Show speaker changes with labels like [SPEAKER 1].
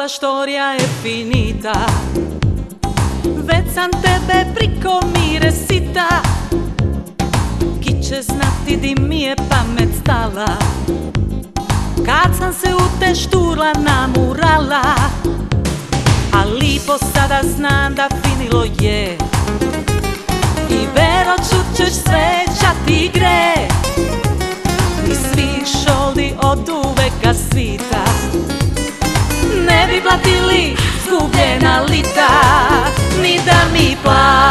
[SPEAKER 1] la storia è finita. Već sam tebe priko mire sita. Ki će znati di mi je pamet stala kad sam se u te šturla namurala. A lipo sada znam da finilo je i vero čućeš sreća ti gre. I svi šoldi od uveka svita ne bi platili zgubljena lita, ni da mi plaća